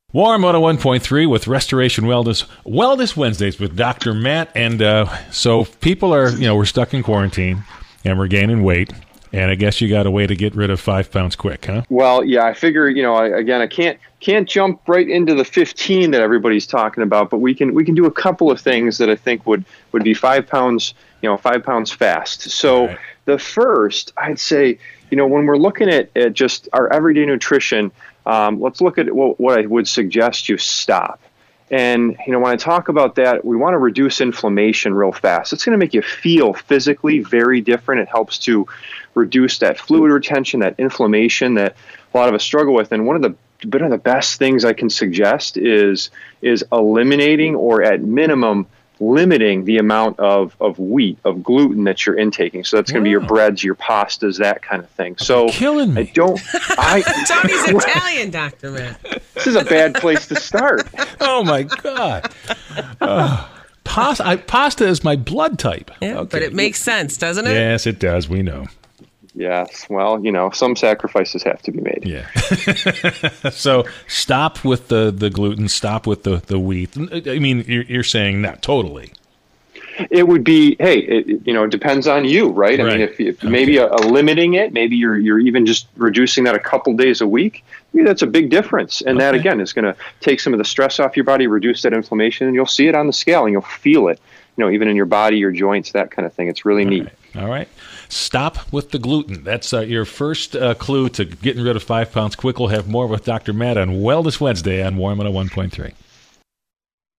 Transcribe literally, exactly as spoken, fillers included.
Warm one oh one point three with Restoration Wellness, Wellness Wednesdays with Doctor Matt. And uh, so people are, you know, we're stuck in quarantine and we're gaining weight. And I guess you got a way to get rid of five pounds quick, huh? Well, yeah, I figure, you know, I, again, I can't can't jump right into the fifteen that everybody's talking about, but we can we can do a couple of things that I think would, would be five pounds, you know, five pounds fast. So right. The first, I'd say, you know, when we're looking at, at just our everyday nutrition, um, let's look at what, what I would suggest you stop. And, you know, when I talk about that, we want to reduce inflammation real fast. It's going to make you feel physically very different. It helps to reduce that fluid retention, that inflammation that a lot of us struggle with. And one of the one of the best things I can suggest is is eliminating or at minimum limiting the amount of, of wheat, of gluten that you're intaking. So that's going to be your breads, your pastas, that kind of thing. So killing me. I don't. I, Tony's Italian, Doctor Matt. This is a bad place to start. Oh my God. Uh, pasta, I, pasta is my blood type. Yeah, okay. But it makes sense, doesn't it? Yes, it does. We know. Yes. Well, you know, some sacrifices have to be made. Yeah. So stop with the, the gluten. Stop with the, the wheat. I mean, you're, you're saying not totally. It would be, hey, it, you know, it depends on you, right? I Right. mean, if, if Okay. maybe a, a limiting it, maybe you're you're even just reducing that a couple days a week. Maybe that's a big difference, and that Okay. again is going to take some of the stress off your body, reduce that inflammation, and you'll see it on the scale, and you'll feel it. You know, even in your body, your joints, that kind of thing. It's really All neat. right. All right. Stop with the gluten. That's uh, your first uh, clue to getting rid of five pounds quick. We'll have more with Doctor Matt on Wellness Wednesday on Warm one oh one point three.